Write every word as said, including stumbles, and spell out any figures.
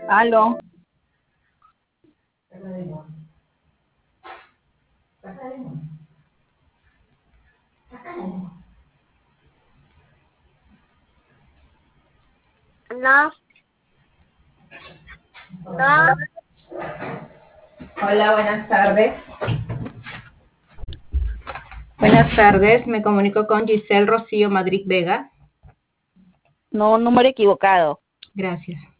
Aló. No, no. Hola, buenas tardes. Buenas tardes, me comunico con Giselle Rocío Madrid Vega. No, número equivocado. Gracias.